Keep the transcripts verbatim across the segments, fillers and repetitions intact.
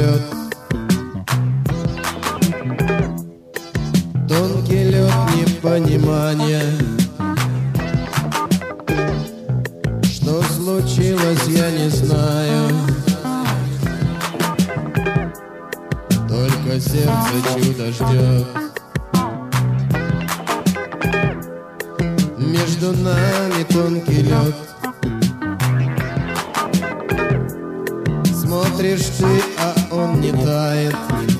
лед, тонкий лед непонимания. Что случилось, я не знаю, только сердце чудо ждет. Между нами тонкий лед. Смотришь ты, а он не тает.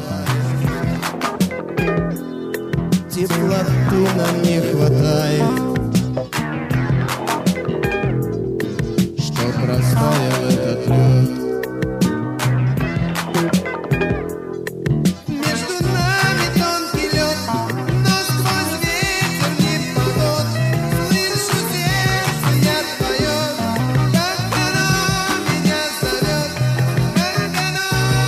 Теплоты нам не хватает, чтоб растаял этот лед. Между нами тонкий лед, но сквозь ветер непогод слышу сердце я твое, как оно меня зовет, как оно меня.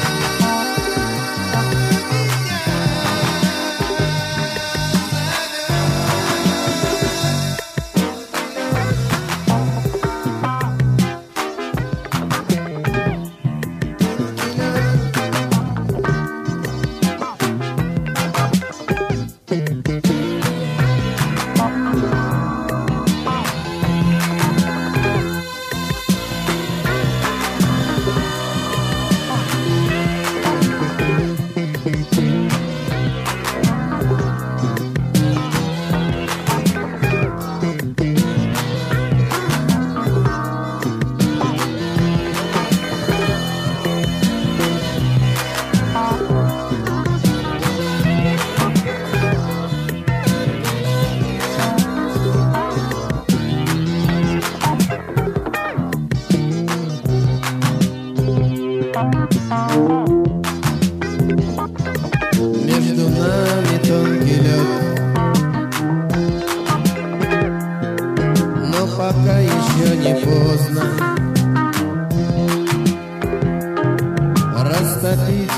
Между нами тонкий лед, но пока еще не поздно растопить